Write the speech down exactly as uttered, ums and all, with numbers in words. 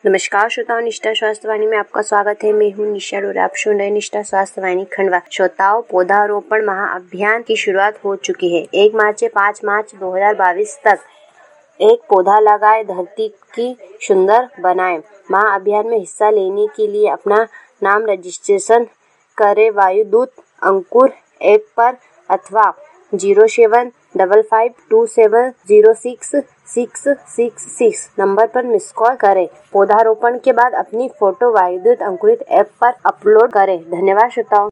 नमस्कार श्रोताओं, निष्ठा स्वास्थ्य वाणी में आपका स्वागत है। मैं हूं निशा और आप सुन रहे निष्ठा स्वास्थ्य वाणी खंडवा। श्रोताओं, पौधारोपण महाअभियान की शुरुआत हो चुकी है। एक मार्च से पाँच मार्च दो हज़ार बाईस तक एक पौधा लगाए, धरती की सुंदर बनाएं। महाअभियान में हिस्सा लेने के लिए अपना नाम रजिस्ट्रेशन करें वायुदूत अंकुर ऐप पर अथवा zero seven double five two seven zero six six six six number पर मिस कॉल करें। पौधारोपण के बाद अपनी फोटो वायुदूत अंकुरित ऐप पर अपलोड करें। धन्यवाद श्रोताओं।